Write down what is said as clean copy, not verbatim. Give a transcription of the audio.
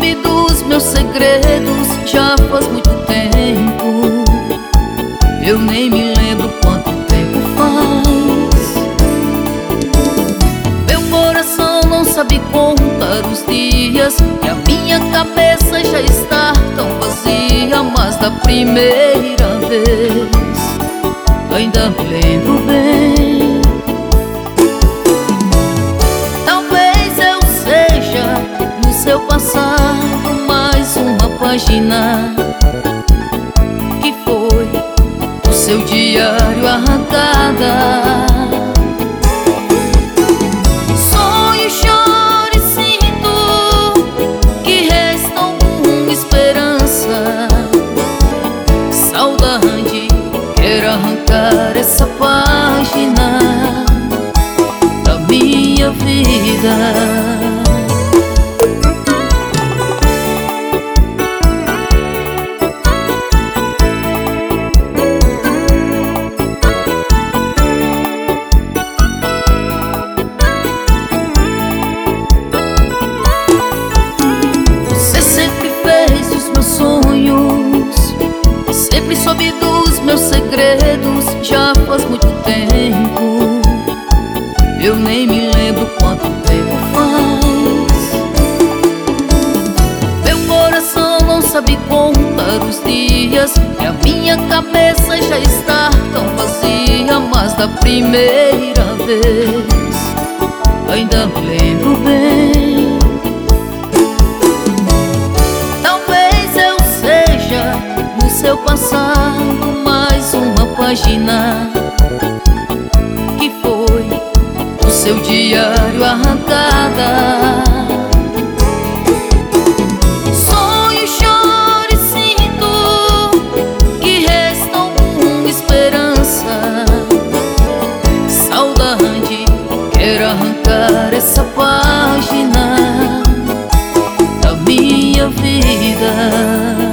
soube dos meus segredos já faz muito tempo. Eu nem me lembro quanto tempo faz. Meu coração não sabe contar os dias e a minha cabeça já está tão vazia. Mas da primeira vez ainda me lembro bem. Talvez eu seja no seu passado mais uma página que foi do seu diário arrancada. Sonho, choro e sinto que resta alguma esperança. Saudade quer arrancar essa página da minha vida. Sempre soube dos meus segredos já faz muito tempo. Eu nem me lembro quanto tempo faz. Meu coração não sabe contar os dias e a minha cabeça já está tão vazia. Mas da primeira vez ainda me lembro bem. Seu passado mais uma página que foi do seu diário arrancada. Sonho, choro e sinto que resta alguma esperança. Saudade quer arrancar essa página da minha vida.